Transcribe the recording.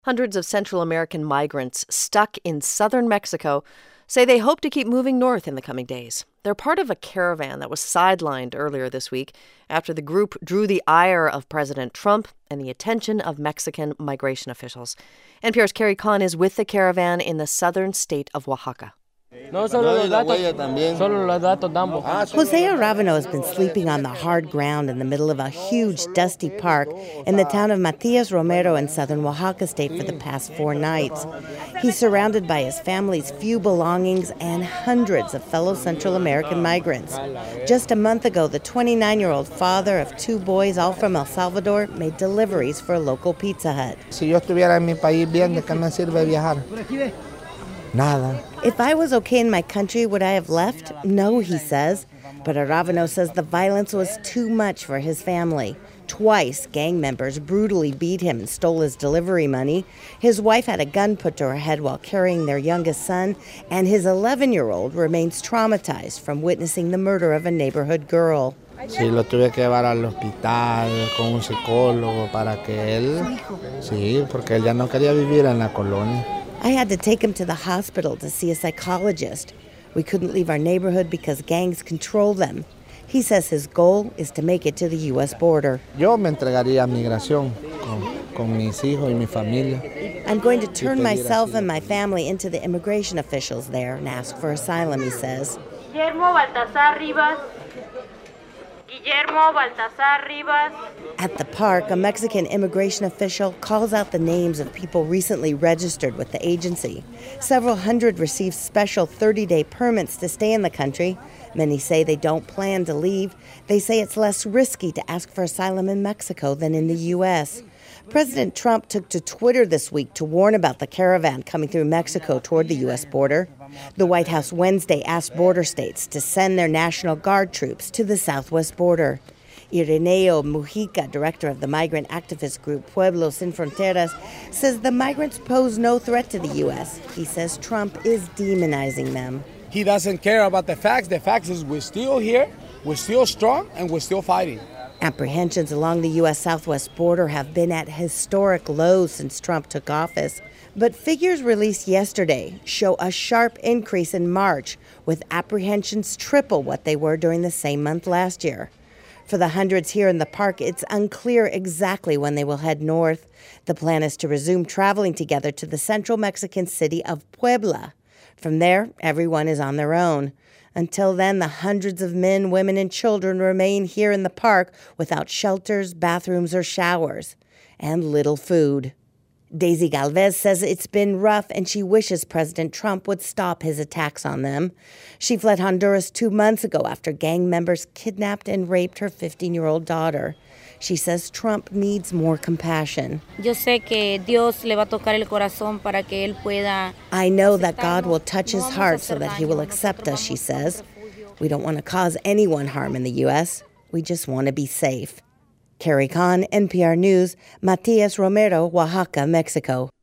Hundreds of Central American migrants stuck in southern Mexico say they hope to keep moving north in the coming days. They're part of a caravan that was sidelined earlier this week after the group drew the ire of President Trump and the attention of Mexican migration officials. NPR's Carrie Kahn is with the caravan in the southern state of Oaxaca. Jose Aravano has been sleeping on the hard ground in the middle of a huge, dusty park in the town of Matias Romero in southern Oaxaca state for the past 4 nights. He's surrounded by his family's few belongings and hundreds of fellow Central American migrants. Just a month ago, the 29-year-old father of 2 boys, all from El Salvador, made deliveries for a local Pizza Hut. Si yo estuviera en mi país bien, ¿de qué me sirve viajar? Nada. If I was okay in my country, would I have left? No, he says. But Aravano says the violence was too much for his family. Twice, gang members brutally beat him and stole his delivery money. His wife had a gun put to her head while carrying their youngest son, and his 11-year-old remains traumatized from witnessing the murder of a neighborhood girl. Sí, lo tuve que llevar al hospital con un psicólogo para que él... Sí, porque él ya no quería vivir en la colonia. I had to take him to the hospital to see a psychologist. We couldn't leave our neighborhood because gangs control them. He says his goal is to make it to the U.S. border. Yo me entregaría a migración con mis hijos y mi familia. I'm going to turn myself and my family into the immigration officials there and ask for asylum, he says. Guillermo Baltasar Rivas. At the park, a Mexican immigration official calls out the names of people recently registered with the agency. Several hundred received special 30-day permits to stay in the country. Many say they don't plan to leave. They say it's less risky to ask for asylum in Mexico than in the U.S. President Trump took to Twitter this week to warn about the caravan coming through Mexico toward the U.S. border. The White House Wednesday asked border states to send their National Guard troops to the southwest border. Ireneo Mujica, director of the migrant activist group Pueblos Sin Fronteras, says the migrants pose no threat to the U.S. He says Trump is demonizing them. He doesn't care about the facts. The facts is we're still here, we're still strong, and we're still fighting. Apprehensions along the U.S. southwest border have been at historic lows since Trump took office. But figures released yesterday show a sharp increase in March, with apprehensions triple what they were during the same month last year. For the hundreds here in the park, it's unclear exactly when they will head north. The plan is to resume traveling together to the central Mexican city of Puebla. From there, everyone is on their own. Until then, the hundreds of men, women, and children remain here in the park without shelters, bathrooms, or showers, and little food. Daisy Galvez says it's been rough and she wishes President Trump would stop his attacks on them. She fled Honduras 2 months ago after gang members kidnapped and raped her 15-year-old daughter. She says Trump needs more compassion. I know that God will touch his heart so that he will accept us, she says. We don't want to cause anyone harm in the U.S. We just want to be safe. Carrie Kahn, NPR News, Matias Romero, Oaxaca, Mexico.